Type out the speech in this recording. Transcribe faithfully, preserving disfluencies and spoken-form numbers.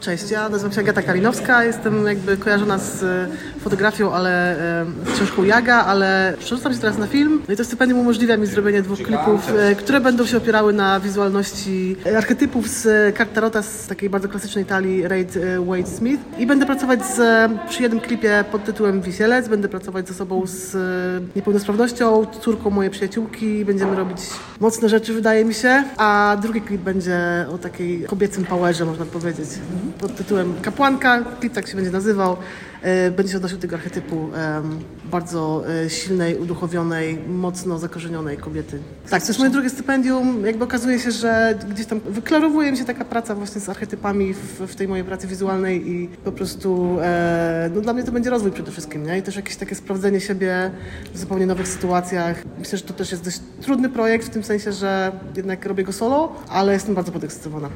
Cześć, ja nazywam się Agata Kalinowska, jestem jakby kojarzona z fotografią, ale z książką Jaga, ale przerzucam się teraz na film. No i to stypendium umożliwia mi zrobienie dwóch klipów, które będą się opierały na wizualności archetypów z kart Tarota, z takiej bardzo klasycznej talii Rider Waite Smith. I będę pracować z, przy jednym klipie pod tytułem Wisielec, będę pracować z osobą z niepełnosprawnością, córką mojej przyjaciółki, będziemy robić mocne rzeczy, wydaje mi się, a drugi klip będzie o takiej kobiecym powerze, można powiedzieć. Pod tytułem Kapłanka, klip tak się będzie nazywał, będzie się odnosił do tego archetypu bardzo silnej, uduchowionej, mocno zakorzenionej kobiety. Tak, to jest moje drugie stypendium. Jakby okazuje się, że gdzieś tam wyklarowuje mi się taka praca właśnie z archetypami w, w tej mojej pracy wizualnej i po prostu no dla mnie to będzie rozwój przede wszystkim, nie? I też jakieś takie sprawdzenie siebie w zupełnie nowych sytuacjach. Myślę, że to też jest dość trudny projekt w tym sensie, że jednak robię go solo, ale jestem bardzo podekscytowana.